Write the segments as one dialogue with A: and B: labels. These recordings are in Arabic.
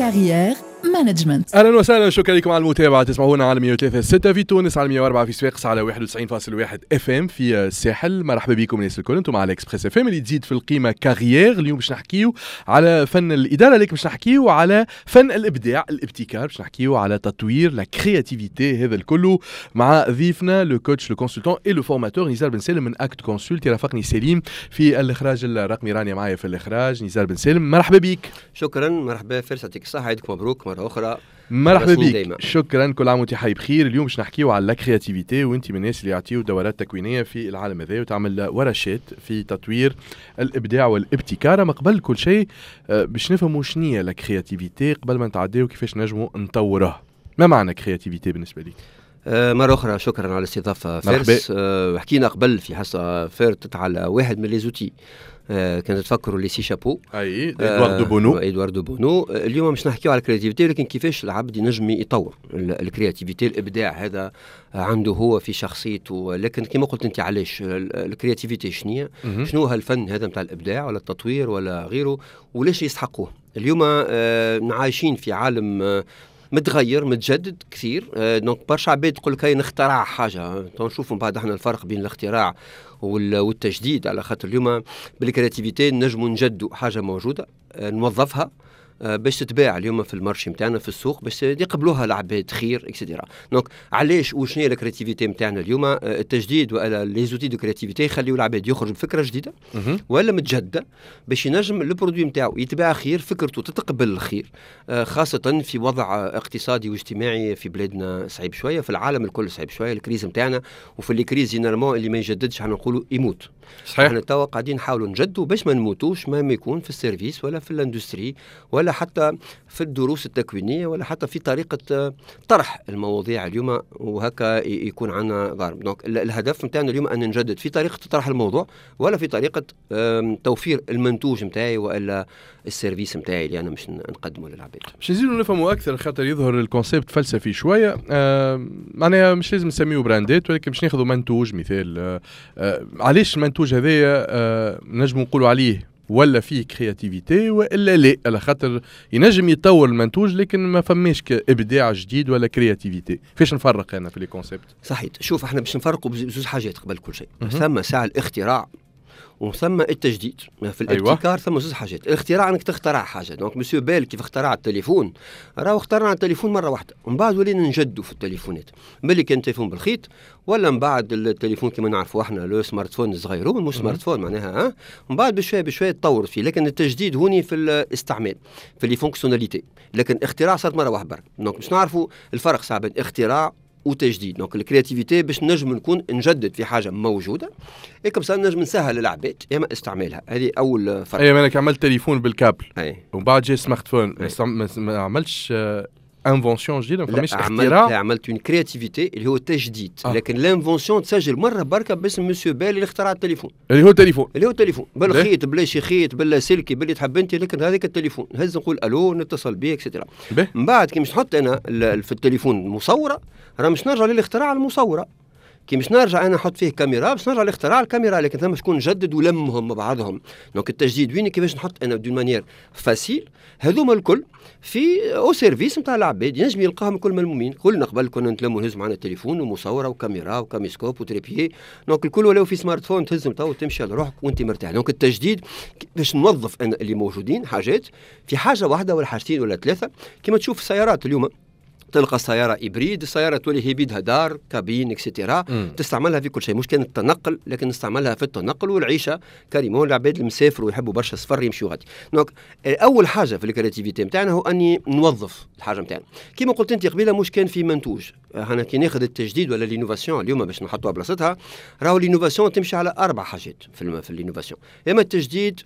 A: كارير مانجمنت.
B: اهلا وسهلا، شكرا لكم على المتابعه. تسمعونا على 103.6 في تونس، على 104 في صفاقس، على 91.1 اف ام في الساحل. مرحبا بكم الناس الكل، انتم على اكسبريس اف ام اللي تزيد في القيمه كارير. اليوم باش نحكيو على فن الاداره، لكن باش نحكيو على فن الابداع الابتكار، باش نحكيو على تطوير لا كرياتيفيتي. هذا الكل مع ضيفنا لو كوتش لو كونسلتون اي لو فورماتور نزار بن سالم من اكت كونسلت. يرافقني سليم في الاخراج الرقمي، رانيا معايا في الاخراج نزار بن سالم. مرحبا بك.
C: شكرا، مرحبا فارس، يعطيك الصحة، عيدك مبروك مرة أخرى.
B: مرحبا بك، شكرا، كل عام وانت حي بخير. اليوم باش نحكيو على لا كرياتيفيتي، وانت من الناس اللي يعطيو دورات تكوينيه في العالم هذا وتعمل ورشات في تطوير الابداع والابتكار. اما قبل كل شيء باش نفهموا شنية لا كرياتيفيتي قبل ما نتعداو كيفاش نجموا نطوره. ما معنى كرياتيفيتي بالنسبه لك؟
C: مرة أخرى شكرا على الاستضافة فارس. حكينا قبل في حصة فارت على واحد من ليزوتي كانت تفكروا لي سي شابو،
B: اي ادوار دو بونو.
C: اليوم مش نحكيو على الكرياتيفيتي، لكن كيفاش العبد ينجم يطور الكرياتيفيتي، الابداع هذا عنده هو في شخصيته. لكن كما قلت انت، علاش الكرياتيفيتي شنو هالفن هذا نتاع الابداع ولا التطوير ولا غيره، وليش يستحقوه؟ اليوم عايشين في عالم متغير متجدد كثير. دونك برشا عباد تقول لك هاي نخترع حاجه. نشوفوا بعد احنا الفرق بين الاختراع والتجديد، على خاطر اليوم بالكرياتيفيتي نجموا نجدوا حاجه موجوده نوظفها باش تتباع اليوم في المارشي نتاعنا في السوق، باش يقبلوها العباد خير اكسيتيرا. دونك علاش وشنو هي الكرياتيفيتي نتاعنا اليوم؟ التجديد ولا لي زوتي دو كرياتيفيتي يخليو العباد يخرج بفكره جديده ولا متجدده باش ينجم البرودوي نتاعو يتباع خير، فكرته تتقبل الخير، خاصه في وضع اقتصادي واجتماعي في بلادنا صعيب شويه، في العالم الكل صعيب شويه الكريز نتاعنا. وفي الكريز جينيرالمون اللي ما يجددش احنا نقولوا يموت.
B: صحيح.
C: احنا توا قاعدين نحاولوا نجدوا باش ما نموتوش، مهما يكون في السيرفيس ولا في الاندستري ولا حتى في الدروس التكوينيه ولا حتى في طريقه طرح المواضيع اليوم، وهكا يكون عندنا ضرب. دونك الهدف نتاعنا اليوم ان نجدد في طريقه طرح الموضوع ولا في طريقه توفير المنتوج نتاعي والا السيرفيس نتاعي اللي انا مش نقدمه للعباد.
B: باش نزيدوا نفهموا اكثر، خاطر يظهر الكونسيبت فلسفي شويه. معناها مش لازم نسميه براندات، ولكن باش ناخذوا منتوج مثال. علاش المنتوج هذايا نجم نقولوا عليه ولا فيه كرياتيفيتي ولا لا؟ على خاطر ينجم يطور المنتوج لكن ما فماش ابداع جديد ولا كرياتيفيتي. فاش نفرق انا في لي كونسيبت؟
C: صحيح. شوف، احنا باش نفرقوا بزوج حاجات قبل كل شيء. ثم ساعه الاختراع وثم التجديد. في الابتكار ثم زوج حاجات. الاختراع انك تخترع حاجه. دونك مسيو بيل كيف اخترع التليفون، راهو اخترعنا التليفون مره واحده، ومن بعد ولينا نجدوا في التليفونات، ملي كان تليفون بالخيط ولا من بعد التليفون كما نعرفوا احنا لو سمارت فون الصغيرون، مش سمارت فون معناها من بعد بشويه بشويه تطور فيه. لكن التجديد هوني في الاستعمال، في لي فونكسيوناليتي. لكن الاختراع صارت مره واحده برك. دونك باش نعرفوا الفرق صعب بين اختراع وتجديد. دونك الكرياتيفيتي باش نجم نكون نجدد في حاجه موجوده، كم صار نجم نسهل للعباد اما استعمالها. هذه اول فرق.
B: اي انا عملت تليفون بالكابل ومن بعد جاي سمارت فون، ما عملتش انفونسيون جديده، ما فماش اختراع.
C: عملت اون كرياتيفيتي اللي هو تجديد. لكن الانفونسيون تسجل مره بركه باسم مسيو بال اللي اخترع التليفون،
B: اللي هو التليفون
C: بالخيط بلا شي خيط بلا سلكي باللي تحب انت. لكن هذاك التليفون هز نقول الو نتصل به اكسترا. من بعد كي مش نحط انا في التليفون مصوره، راه مش نرجع للاختراع المصوره. كي مش نرجع انا نحط فيه كاميرا باش نرجع لاختراع الكاميرا، لكن ثم شكون جدد ولمهم مع بعضهم. دونك التجديد وين كيفاش نحط انا دون مانيير فاسيل هذوما الكل في او سيرفيس نتاع العباد ينجم يلقاهم الكل ملمومين. كلنا قبل كنا نتلموا نهزوا معنا التليفون ومصوره وكاميرا وكاميسكوب وتريبيي. دونك الكل ولاو في سمارت فون تهزم تو وتمشي على روحك وانت مرتاح. دونك التجديد باش نوظف انا اللي موجودين حاجات في حاجه واحده ولا حاجتين ولا ثلاثه. كما تشوف السيارات اليوم، تلقى سيارة إبريد، السيارة تولي هي بيدها دار كابين اكسترا، تستعملها في كل شيء. مش كانت التنقل، لكن نستعملها في التنقل والعيشة كريمون. العباد المسافر ويحبوا برشا سفر يمشوا غادي. دونك أول حاجة في الكرياتيفيتي نتاعنا هو أني نوظف الحاجة نتاعنا. كما قلت أنت قبيلة، مش كان في منتوج. أنا كي ناخذ التجديد ولا الانوفاسيون اليوم باش نحطوها بلاصتها، راهو الانوفاسيون تمشي على 4 حاجات في الانوفاسيون. اما التجديد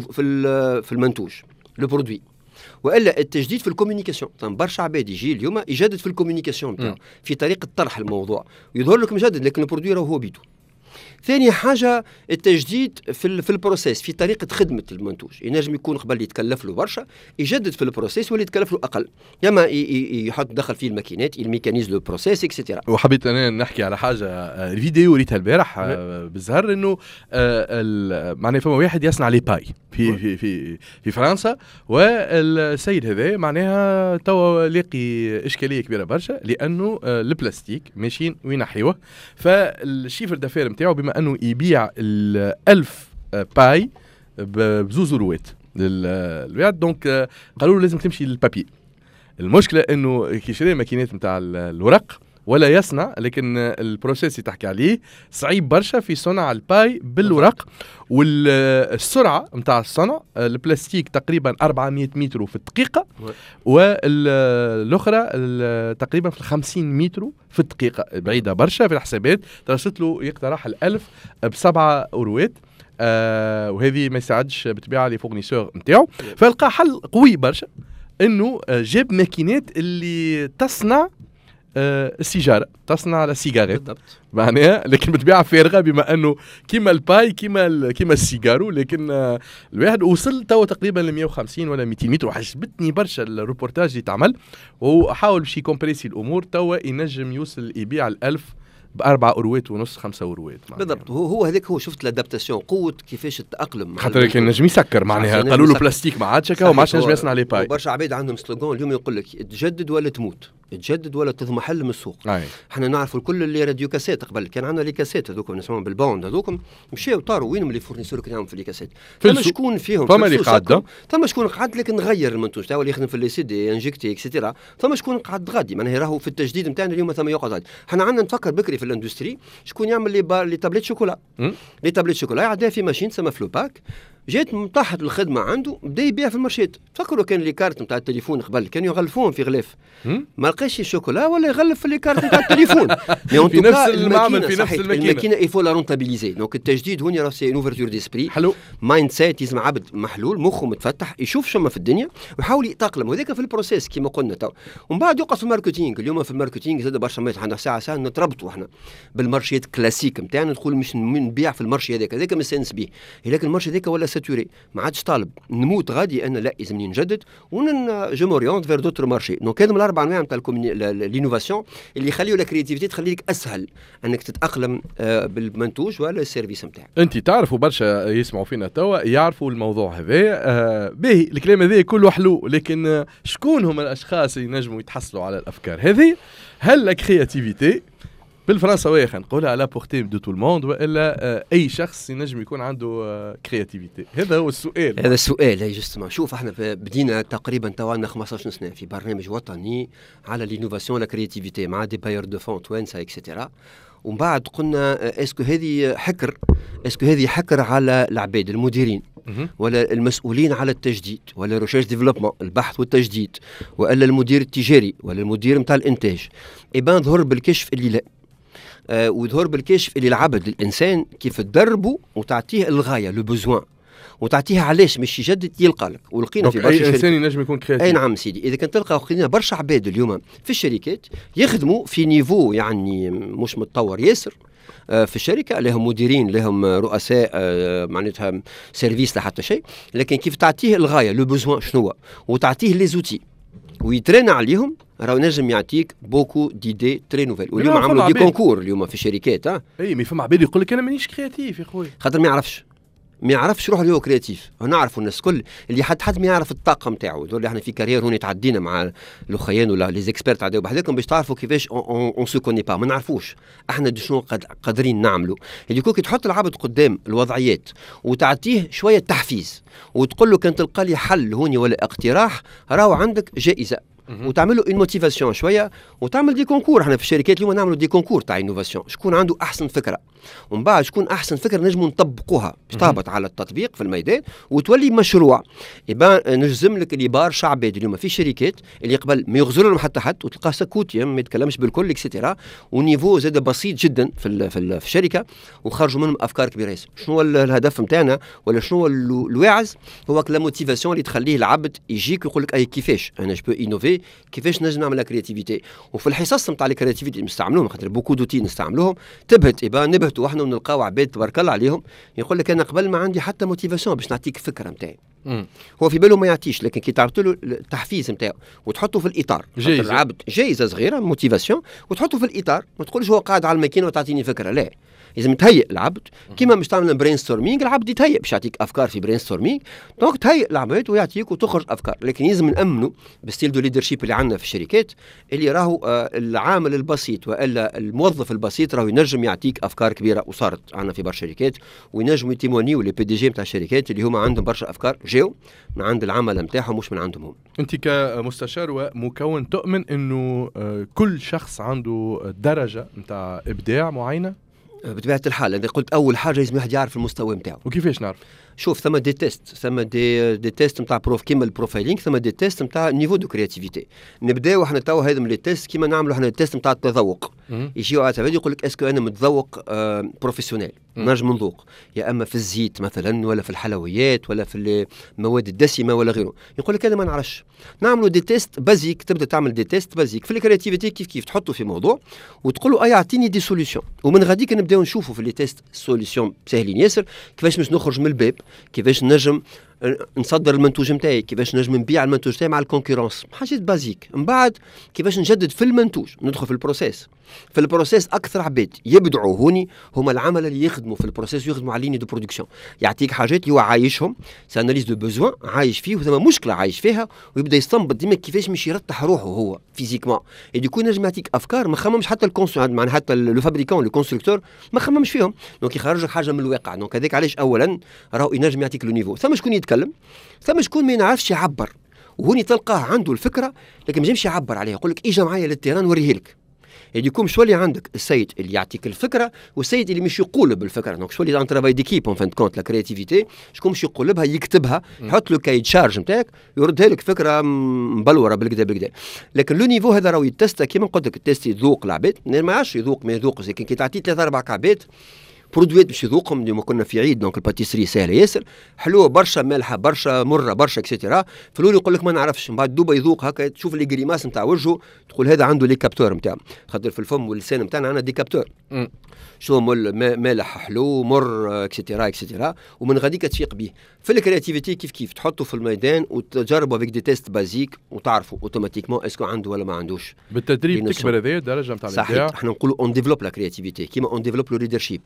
C: في المنتوج لو برودوي، والا التجديد في الكوميونيكاسيون. برشا عباد يجي اليوم يجدد في الكوميونيكاسيون نتاعو، في طريقه طرح الموضوع، يظهر لك مجدد لكن البرودوي راهو هو بيدو. ثاني حاجه التجديد في البروسيس، في طريقه خدمه المنتوج. ينجم يكون قبل يتكلف له برشا، يجدد في البروسيس ولا يتكلف له اقل، ياما يحط دخل فيه الماكينات، الميكانيز لو بروسيس اكسترا.
B: وحبيت انا نحكي على حاجه، الفيديو وريتها البارح بالزهر، انه معناها فما واحد يصنع لي باي في فرنسا. والسيد هذا معناها توا لاقي اشكاليه كبيره برشا، لانه البلاستيك ماشيين وينحيوه، فالشيفر دافير نتاعو بما انه يبيع 1000 باي بزوز روات للبيع، دونك قالوا له لازم تمشي للبابي. المشكله انه كي شري ماكينات نتاع الورق ولا يصنع، لكن البروسيس اللي تحكي عليه صعيب برشا في صنع الباي بالورق، والسرعه نتاع الصنع البلاستيك تقريبا 400 متر في الدقيقه، والاخرى تقريبا في 50 متر في الدقيقه، بعيده برشا في الحسابات. درست له يقترح 1000 ب7 اوروات، وهذه ما يساعدش بالطبيعه لي فورنيسور نتاعو، فلقى حل قوي برشا انه جاب ماكينات اللي تصنع السيجاره، تصنع السيجارات
C: بالضبط
B: معناها، لكن بتبيعها فارغه، بما انه كيما الباي كيما السيجارو. لكن الواحد وصل توا تقريبا ل 150 ولا 200 متر، وعجبتني برشا الروبورتاج اللي تعمل، وحاول باش يكومبريسي الامور، توا ينجم يوصل يبيع 1000 ب4 اوروات ونص 5 اوروات
C: بالضبط. هو هذاك هو شفت الادابتاسيون، قوه كيفاش التاقلم،
B: خاطر كان نجم يسكر معناها، قالوا له بلاستيك ما عادش هكا وما عادش نجم يصنع لي باي.
C: برشا عباد عندهم سلوغان اليوم يقول لك تجدد ولا تموت، تجدد ولا تضمحل من السوق. احنا نعرفوا الكل اللي راديو كاسيت قبل كان عندنا لي كاسيت هذوك نسمعهم بالبوند، هذوك مشاو طاروا وينهم اللي فورنيسور كانوا في لي كاسيت، ثم شكون فيهم
B: فما اللي قعد،
C: ثم شكون قعد لكن نغير المنتوج تاعو اللي يخدم في لي سي دي انجكتي اكسيتيرا، ثم شكون قعد غادي معناها راهو في التجديد نتاعنا اليوم ثم يقعد غادي. احنا عندنا نفكر بكري في الاندستري شكون يعمل لي تابليت شوكولا، لي تابليت شوكولا يعديها في ماشين تسمى فلوباك، جات من تحت الخدمه عنده بدا يبيع في المارشيت. تفكروا كان لي كارت نتاع التليفون قبل كانوا يغلفوهم في غلاف، ما لقاش الشوكولا ولا يغلف في لي كارت نتاع التليفون
B: في نفس المعمل في نفس
C: الماكينه يفو لا رونتابيليزي. دونك التجديد هنا راه سي اوفرتور ديسبري، مايند سيت، يسمع عبد محلول مخه متفتح يشوف شما في الدنيا ويحاول يتاقلم، وهذاك في البروسيس كما قلنا تو. ومن بعد يوقف في الماركتينغ. اليوم في الماركتينغ زاد برشا مات، عندنا ساعه نتربطوا احنا بالمارشيات كلاسيك نتاعنا، ندخل مش نبيع في المارشي هذاك ما سنس به، لكن المارشي هذاك ولا ساتوري، ما عادش طالب نموت غادي انا لا لازمني نجدد جو موريونت فير دوتر مارشي. دونك هذا من الاربع انواع نتاع لينوفاسيون اللي يخليوا لا كرياتيفيتي تخلي لك اسهل انك تتاقلم بالمنتوج ولا السيرفيس نتاعك.
B: انت تعرفوا برشا يسمعوا فينا توا يعرفوا الموضوع هذا، باهي الكلام هذا كله حلو، لكن شكون هم الاشخاص اللي ينجموا يتحصلوا على الافكار هذه؟ هل لا كرياتيفيتي بالفرنساويه خلينا نقولها على بورتي دو تو الموند، والا اي شخص ينجم يكون عنده كرياتيفيتي؟ هذا هو السؤال.
C: هذا السؤال هي جوستومون. شوف احنا بدينا تقريبا توا 15 سنه في برنامج وطني على لينوفاسيون لا كرياتيفيتي مع دي باير دو فون توانسه اكسيتيرا، ومن بعد قلنا اسكو هذه حكر على العباد المديرين ولا المسؤولين على التجديد ولا ريشيرش ديفلوبمون البحث والتجديد ولا المدير التجاري ولا المدير نتاع الانتاج. يبان ظهر بالكشف اللي لا، وظهر بالكشف اللي العبد الانسان كيف تدربه وتعطيه الغايه لو بوزوان وتعطيها علاش مش يجدد يلقى لك. ولقينا في برشا
B: انسان ينجم يكون كرياتيف.
C: اي نعم سيدي. اذا كنت تلقى لقينا برشا عباد اليوم في الشركات يخدموا في نيفو يعني مش متطور ياسر في الشركه، لهم مديرين لهم رؤساء معناتها سيرفيس لحتى شيء، لكن كيف تعطيه الغايه لو بوزوان شنو هو وتعطيه لي زوتي ويترين عليهم، راهو نجم يعطيك بوكو ديدي تري نوفيل. واليوم عملوا دي كونكور اليوم في الشركات.
B: اي مي فما عباد يقول لك انا مانيش كرياتيف يا خويا،
C: خاطر ما يعرفش روح اللي هو كرياتيف. نعرفوا الناس كل اللي حد ما يعرف الطاقه نتاعو. دول اللي احنا في كارير هون تعدينا مع الاخيان ولا لي زيكسبيرت تعديو بحذاكم باش تعرفوا كيفاش اون سو كوني با، ما نعرفوش احنا شنو قادرين نعملوا. اللي كي تحط العبد قدام الوضعيات وتعطيه شويه تحفيز وتقول له كان تلقى لي حل هوني ولا اقتراح، راهو عندك جائزه وتعملوا ان موتيفاسيون شويه وتعمل دي كونكور. احنا في الشركات اليوم نعملوا دي كونكور تاع انوفاسيون، شكون عنده احسن فكره ومن بعد شكون احسن فكره نجموا نطبقوها باش تهبط على التطبيق في الميدان وتولي مشروع. يبقى نجزم لك اللي برشا عباد اليوم في الشركات اللي قبل ما يغزر لهم حتى حد وتلقاه سكوت ما يتكلمش بالكل اكسيتيرا، ونيفو زاد بسيط جدا في الشركه وخرجوا منهم افكار كبيره. شنو هو الهدف نتاعنا ولا شنو هو الواعز؟ هو لا موتيفاسيون اللي تخليه العبد يجيك ويقول لك اي كيفاش انا جو انوفي، كيفاش نجم نعمل كرياتيفيتي. وفي الحصص نتاع الكرياتيفيتي نستعملوهم خاطر بوكو دوتي نستعملوهم تبهت. يبقى نبهتوا احنا ونلقاو عباد تبارك الله عليهم يقول لك انا قبل ما عندي حتى موتيفاسيون باش نعطيك فكره نتاعي. هو في باله ما يعطيش، لكن كي تعرض له التحفيز نتاعو وتحطه في الاطار، العبد جايزه صغيره موتيفاسيون وتحطه في الاطار، ما تقولش هو قاعد على الماكينه وتعطيني فكره، لا، لازم تهيئ العبد كيما باش تعمل برين ستورمينغ، العبد يتهيئ باش يعطيك افكار في برين ستورمينغ، دونك تهيئ العباد ويعطيك وتخرج افكار، لكن لازم نامنوا بالستيل دو ليدرشيب اللي عندنا في الشركات، اللي راهو العامل البسيط والا الموظف البسيط راهو ينجم يعطيك افكار كبيره، وصارت عندنا في برشا شركات وينجموا يتيمونيو لي بي دي جي نتاع الشركات اللي هما عندهم برشا افكار جاو من عند العمل نتاعهم مش من عندهم هم.
B: انت كمستشار ومكون تؤمن انه كل شخص عنده درجه نتاع ابداع معينه؟
C: بطبيعه الحال انا قلت اول حاجه لازم واحد يعرف المستوى نتاعو.
B: وكيفاش نعرف؟
C: شوف ثم دي تيست، ثم دي تيست نتاع بروف كيما البروفايلينغ، ثم دي تيست نتاع نيفو دو كرياتيفيتي. نبداو احنا توا هذم لي تيست كيما نعملوا احنا التيست نتاع التذوق. يجيو على تفادي يقول لك اسكو انا متذوق بروفيسيونيل، نجم نذوق يا اما في الزيت مثلا ولا في الحلويات ولا في المواد الدسمه ولا غيره، يقول لك انا ما نعرفش. نعملوا دي تيست بازيك، تبدا تعمل دي تيست بازيك في الكرياتيفيتي، كيف تحطوا في موضوع وتقول له اعطيني دي سوليوشن، ومن غاديك نبداو نشوفوا في لي تيست سوليوشن ساهلين ياسر، كيفاش باش نخرج من الباب، كيفاش نجم نصدر المنتوج نتاعي، كيفاش نجم نبيع المنتوج نتاعي مع الكونكورونس، حاجات بازيك. من بعد كيفاش نجدد في المنتوج، ندخل في البروسيس. في البروسيس اكثر عباد يبدعوا هوني هما العمل اللي يخدموا في البروسيس ويخدموا على ليني دو برودكسيون، يعطيك حاجات اللي هو عايشهم، سي اناليز دو بوزوان عايش فيه وثم مشكله عايش فيها، ويبدا يستنبط ديما كيفاش مش يرتاح روحه هو فيزيكمون، يكون نجم يعطيك افكار ما خممش حتى معناها حتى لو فابريكون لو كونستركتور ما خممش فيهم، دونك يخرج لك حاجه من الواقع. دونك هذاك علاش اولا راهو ينجم يعطيك لو نيفو. ثم شكون يتكلم، ثم شكون ما ينعرفش يعبر، وهوني تلقاه عنده الفكره لكن ما ينجمش يعبر عليها، يقول لك اجا معايا للتيران نوريه لك. يكون شوالي عندك السيد اللي يعطيك الفكره والسيد اللي مش يقولب الفكره، دونك شوالي ان ترافاي ديكيب اون فان كونت لا كرياتيفيتي، شكون مش يقولبها يكتبها، يحط له كاي تشارج نتاعك يردها لك فكره مبلوره بالكدا. لكن لو نيفو هذا راهو يتستا كيما قلت لك، التيست يذوق العباد، ما يعرفش يذوق ما يذوقش، لكن كي تعطيه 3 4 عباد برودويت باش يذوقهم. اليوم كنا في عيد، دونك الباتيسري سهله ياسر، حلوه برشا، مالحه برشا، مره برشا اكسيتيرا. في الاول يقول لك ما نعرفش، من بعد دوبا يذوق هكا، تشوف لي غريماس نتاع وجهه تقول هذا عنده لي كابتور نتاعو، خاطر في الفم واللسان نتاعنا عندنا دي كابتور. شو مالح حلو مر اكسيتيرا، ومن غاديك تفيق به. في الكرياتيفيتي كيف تحطه في الميدان وتجربوا افيك دي تيست بازيك وتعرفوا اوتوماتيكمون اسكو عنده ولا ما عندوش.
B: بالتدريب تكبر هذه الدرجه نتاع الابداع.
C: صحيح، احنا نقولوا اون ديفلوب لا كرياتيفيتي كيما اون ديفلوب لو ليدرشيب.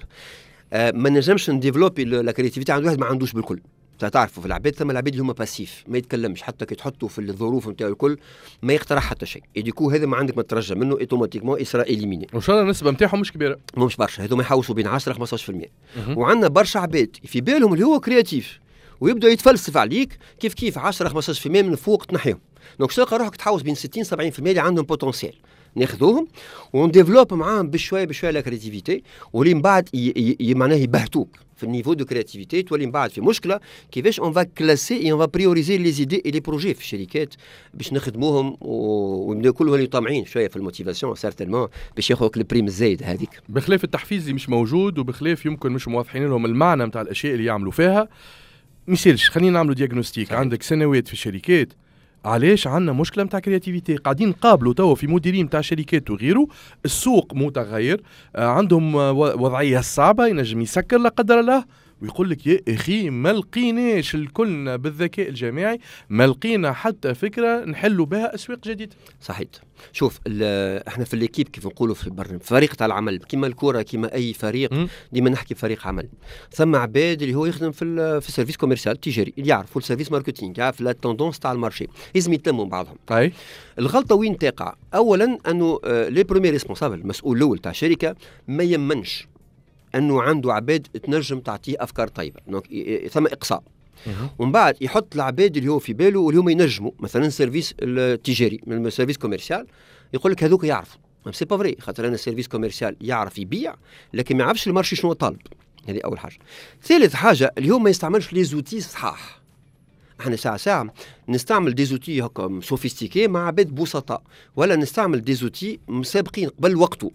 C: ما نجمش نديفلوبي لا كرياتيفيتي عند واحد ما عندوش بالكل. تعرفوا في العباد ثم العباد اللي هما باسيف ما يتكلمش، حتى كي تحطوا في الظروف نتاعو الكل ما يقترح حتى شيء، يديكو هذا ما عندك ما ترجع منه اوتوماتيكمون يصير اليميني.
B: وان شاء الله النسبه نتاعهم مش كبيره،
C: مش برشا، هذوما يحوسوا بين 10 15%. وعندنا برشا عباد في بالهم اللي هو كرياتيف ويبدا يتفلسف عليك كيف 10 15% من فوق تنحيهم. دونك تلقى روحك تحوس بين 60 70% اللي عندهم بوتنسيال، ناخذوهم ونديفلوب معاهم بشويه لا كرياتيفيتي، واللي من بعد معناه يبهتوك في النيفو دو كرياتيفيتي. تولي من بعد في مشكله كيفاش اون فا كلاسي اي اون فا بريوريزي لي زيدي اي لي بروجي في الشركات باش نخدموهم، ويبداو كلهم طامعين شويه في الموتيفاسيون سيرتينمون باش ياخذوك البريم الزايد هذيك.
B: بخلاف التحفيز اللي مش موجود، وبخلاف يمكن مش موضحين لهم المعنى نتاع الاشياء اللي يعملوا فيها، ميسالش خلينا نعملوا دياغنوستيك. عندك سنوات في الشركات، علاش عندنا مشكله نتاع كرياتيفيتي؟ قاعدين نقابلوا توا في مديرين نتاع شركات وغيره، السوق متغير، عندهم وضعيه صعبه، ينجم يسكر لا قدر الله، ويقول لك يا اخي ما لقيناش الكلنا بالذكاء الجماعي، ما لقينا حتى فكره نحلوا بها اسواق جديده.
C: صحيح. شوف احنا في الليكيب كيف نقولوا في البرنامج فريق تاع العمل، كيما الكره كيما اي فريق، ديما نحكي فريق عمل. ثم عباد اللي هو يخدم في السيرفيس كوميرسيال تجاري، اللي يعرفوا السيرفيس ماركتينغ، يعرف لا توندونس تاع المارشي، لازم يتلموا بعضهم.
B: اي
C: الغلطه وين تقع؟ اولا انه لي بروميير ريسبونسابل، المسؤول الاول تاع الشركه ما يمنش انه عنده عباد تنجم تعطيه افكار طيبه، دونك ثم اقصاء. ومن بعد يحط العباد اللي هو في باله واللي هما ينجموا، مثلا السيرفيس التجاري من السيرفيس كوميرسيال، يقول لك هذوك يعرفوا، سي با فري، خاطر انا السيرفيس كوميرسيال يعرف يبيع لكن ما يعرفش المارشي شنو طالب. هذه اول حاجه. ثالث حاجه اللي هو ما يستعملش لي زوتي صحاح. احنا ساعه نستعمل دي زوتي هكا سوفيستيكي مع عباد بسطاء، ولا نستعمل دي زوتي مسابقين قبل وقته.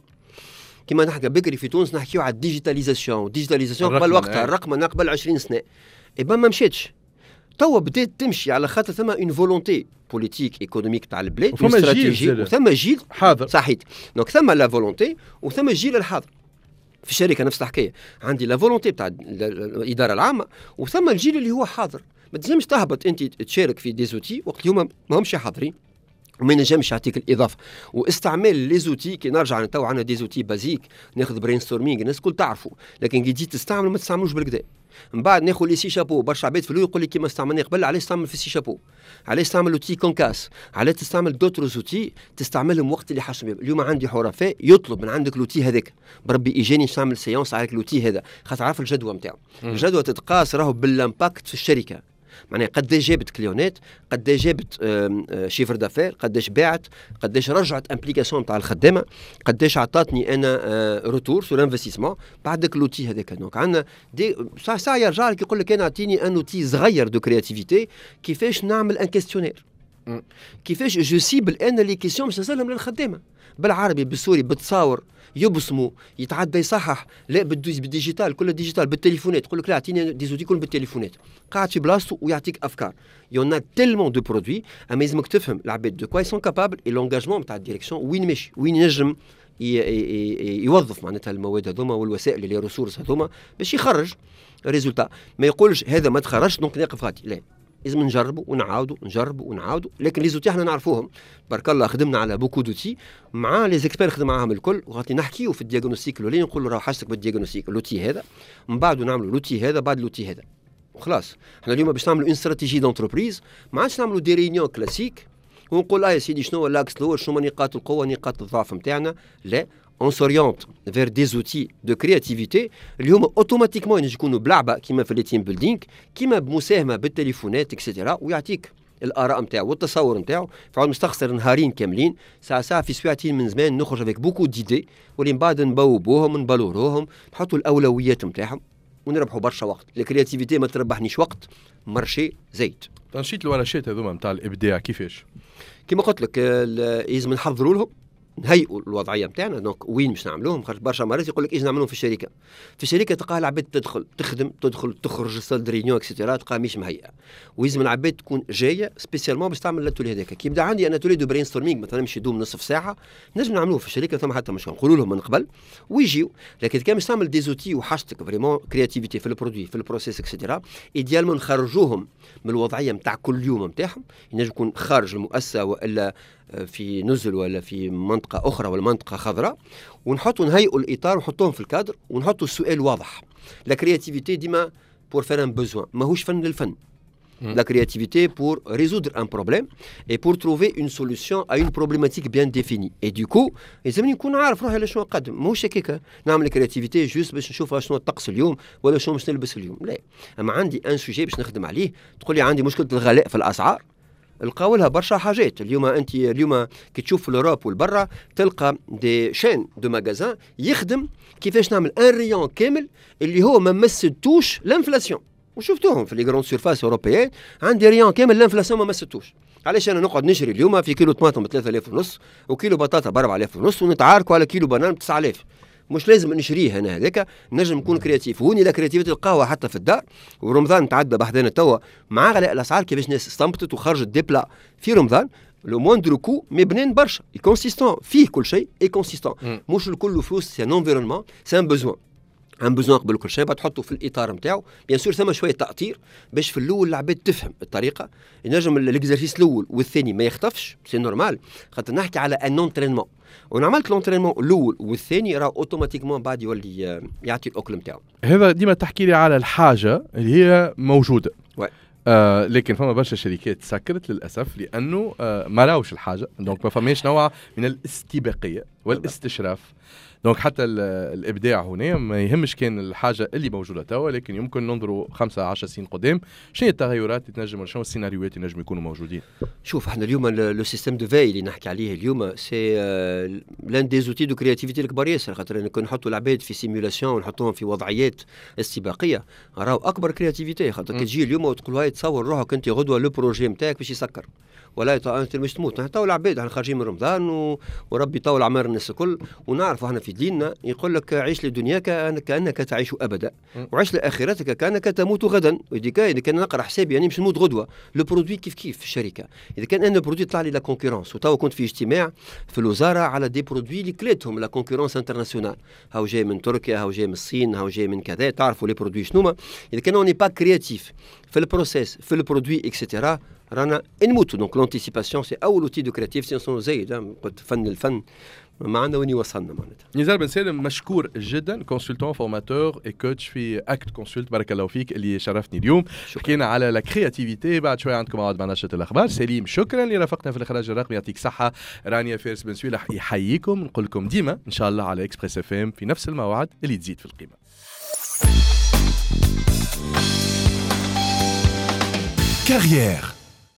C: كما نحكي بكري في تونس نحكيو على الديجيتاليزاسيون قبل وقتها، الرقمنه قبل 20 سنه. ما مشيتش. توا بدات تمشي على خاطر ثم اون فولونتي بوليتيك ايكونوميك تاع البلاد،
B: وثم استراتيجي،
C: وثم جيل
B: حاضر.
C: صحيح. دونك ثم لا فولونتي وثم الجيل الحاضر. في الشركه نفس الحكايه، عندي لا فولونتي بتاع الاداره العامه، وثم الجيل اللي هو حاضر. ما تنجمش تهبط انت تشارك في ديزوتي وقت اللي هما ما همش حاضرين وما ينجمش يعطيك الاضافه. واستعمال لي زوتي كي نرجع تو عندنا دي زوتي بازيك، ناخذ برين ستورمينغ الناس الكل تعرفوا، لكن كي تجي تستعمل ما تستعملوش بالكدا. من بعد ناخذ لي سي شابو، برشا عباد في يقول لك كيما استعملناه قبل علاش تستعمل في سي شابو، علاش تستعمل لوتي كونكاس، علاش تستعمل دوتر زوتي تستعملهم وقت اللي حاش. اليوم عندي حرفاء يطلب من عندك لوتي هذاك، بربي ايجاني نستعمل سيونس على الوتي هذا، خاطر عارف الجدوى نتاعو. الجدوى تتقاس راهو بالامباكت في الشركه، معناها قداش جابت كليونات، قداش جابت شيفر دافير، قداش باعت، قداش رجعت امبليكاسيون تاع الخدامه، قداش عطاتني انا روتور سور انفستيسمون بعد لوتي هذاك. دونك عندنا دي ساعه يرجع لك يقول لك انا اعطيني ان اوتي صغير دو كرياتيفيتي كيفاش نعمل ان كيستيونير، كيفاش جو سيبل انا لي كيسيون باش نسالهم للخدامه بالعربي بالسوري بالتصاور، يبصموا يتعدى يصحح، لا بالديجيتال كله ديجيتال بالتليفونات، يقول لك لا اعطيني دي زوتي كلهم بالتليفونات، قاعد في بلاصتو ويعطيك افكار. يون تيلمون دو برودوي، اما لازمك تفهم العباد دو كوا سون كابابل اي لونجاجمون تاع الديريكسيون وين ماشي، وين ينجم يوظف معناتها المواد هذوما والوسائل اللي ريسورس هذوما باش يخرج ريزولتا. ما يقولش هذا ما تخرجش دونك ناقف غادي، لا لازم نجربوا ونعاودوا نجربوا ونعاودوا. لكن لي زوتي احنا نعرفوهم بارك الله، خدمنا على بوكو دوتي مع لي زيكسبير خدم معاهم الكل، وغادي نحكيو في الدياغنوستيك الاولاني نقول له راه حاجتك بالدياغنوستيك لوتي هذا، من بعد نعملوا لوتي هذا بعد لوتي هذا وخلاص. احنا اليوم باش نعملوا اون استراتيجي دونتربريز، ما عادش نعملوا دي ريونيون كلاسيك ونقول يا سيدي شنو هو الاكس الاول، شنو هما نقاط القوه نقاط الضعف نتاعنا، لا on s'oriente vers des outils de créativité اللي هما اوتوماتيكمون يكونوا بلعبه كيما في التيم بيلدينغ، كيما بمساهمه بالتليفونات اكسيتيرا، ويعطيك الاراء نتاعو والتصور نتاعو. فعاد مستخسر نهارين كاملين ساعه في ساعتين من زمان نخرج افيك بوكو ديدي، واللي من بعد نبوبوهم نبلوروهم، نحطوا الاولويات نتاعهم ونربحوا برشا وقت. الكرياتيفيتي ما تربحنيش وقت، مرشي زيت.
B: تنشيط الورشات هذوما نتاع الابداع كيفاش؟
C: كيما قلت لك لازم نحضروا لهم، نهيئوا الوضعيه نتاعنا. دونك وين باش نعملوهم؟ خاطر برشا مرات يقول لك ايش نعملوهم في الشركه. في الشركه تلقى العباد تدخل تخدم تدخل تخرج سال ريونيون اكسيتيرا، تلقى مش مهيئه. ويلزم العباد تكون جايه سبيسيالمون باش تعمل الاتولي هذاك. كي يبدا عندي انا اتولي دو برين ستورمينغ مثلا مش يدوم نصف ساعه، نجم نعملوه في الشركه ثم حتى مش نقولوا لهم من قبل ويجيو. لكن كان باش تعمل دي زوتي وحاجتك فريمون كرياتيفيتي في البرودوي في البروسيس اكسيتيرا، ايديالمون نخرجوهم من الوضعيه نتاع كل يوم نتاعهم. ينجم يكون خارج المؤسسه والا في نزل ولا في منطقة أخرى ولا منطقة خضراء، ونحطوا نهيئوا الإطار ونحطوهم في الكادر ونحطوا السؤال واضح. لا كرياتيفيتي ديما بور فير ان بوزوان، ماهوش فن للفن. La créativité pour résoudre un problème et pour trouver une solution à une problématique bien définie. Et du coup, لازمني نكون عارف روحي على شنو نقدم، ماهوش هكاك نعمل كرياتيفيتي جوست باش نشوف شنو الطقس اليوم ولا شنو باش نلبس اليوم، لا. أما عندي ان سوجي باش نخدم عليه، تقول لي عندي مشكلة الغلاء في الأسعار، لقاو لها برشا حاجات. اليوم كي تشوف في الاوروب والبرا تلقى دي شين دو ماغازان يخدم كيفاش نعمل ان ريون كامل اللي هو ما مسدتوش الانفلاسيون. وشفتوهم في لي غروند سيرفاس اوروبيين، عندي ريون كامل الانفلاسيون ما مسدتوش. علاش انا نقعد نشري اليوم في كيلو طماطم ب 3500 وكيلو بطاطا ب 4500 ونتعاركوا على كيلو بنان ب 9000. مش لازم نشريه انا هذاك، نجم نكون كرياتيف. هوني لا كرياتيفيتي القهوه حتى في الدار، ورمضان تعدى بحذانا توا مع غلاء الاسعار كيفاش ناس استنبطت وخرجت دي بلا في رمضان لو موندرو كو مي بنين برشا كونسيستون فيه كل شيء اي كونسيستون. مش الكل فلوس، سي ان انفيرونمون، سي ان بوزوان. ان بوزوان قبل كل شيء بعد تحطه في الاطار نتاعو. بيان سور ثم شويه تاطير باش في الاول العباد تفهم الطريقه. ينجم الاكزرسيس الاول والثاني ما يخطفش، سي نورمال، خاطر نحكي على ان اونترينمون. ونعملت لونترينمون الاول والثاني راه اوتوماتيكمون بعد يولي يعطي الاكل نتاعو.
B: هذا ديما تحكي لي على الحاجه اللي هي موجوده. لكن فما برشا شركات سكرت للاسف لانه ما راوش الحاجه، دونك ما فماش نوع من الاستباقيه والاستشراف. دونك حتى الابداع هنا ما يهمش كان الحاجه اللي موجوده توا، لكن يمكن ننظروا 5-10 سنين قدام شنو التغيرات اللي تنجم، شنو السيناريوهات اللي نجم يكونوا موجودين.
C: شوف احنا اليوم لو سيستيم دو في اللي نحكي عليه اليوم سي لان دي زوتي دو كرياتيفيتي الكبار ياسر، خاطر كون نحطوا العباد في سيمولاسيون ونحطوهم في وضعيات استباقيه راهو اكبر كرياتيفيتي. خاطر كي تجي اليوم وتقول هاي تصور روحك انت غدوه لو بروجي نتاعك باش يسكر ولا انت مش تموت. نحن تو العباد احنا خارجين من رمضان وربي يطول اعمار الناس الكل، ونعرفوا احنا في ديننا يقول لك عيش لدنياك كأنك تعيش أبدا، وعيش لآخرتك كأنك تموت غدا. إذا كان نقرأ حسابي يعني مش نموت غدوة. لو برودوي كيف في الشركة، إذا كان أنا برودوي طلع لي لا كونكورونس، وتوا كنت في اجتماع في الوزارة على دي برودوي اللي كليتهم لا كونكورونس انترناسيونال، هاو جاي من تركيا، هاو جاي من الصين، هاو جاي من كذا، تعرفوا لي برودوي شنوما. إذا كان اوني با كرياتيف في البروسيس في البرودوي اكسيتيرا رانا نموتوا. دونك لونتيسيباسيون سي اول اوتي دو كرياتيف. سي زايد قلت فن الفن ما عندنا وين يوصلنا معناتها.
B: نزار بن سالم مشكور جدا، كونسلتون فورماتور اي كوتش في اكت كونسلت، بارك الله فيك اللي شرفتني اليوم. حكينا على لا كرياتيفيتي، بعد شويه عندكم عاد مع نشره الاخبار. سليم شكرا اللي رافقنا في الاخراج الرقمي، يعطيك صحه. رانيا فارس بن سويلح يحييكم، نقول لكم ديما ان شاء الله على اكسبريس اف ام في نفس الموعد اللي تزيد في القيمه.
D: Carrière.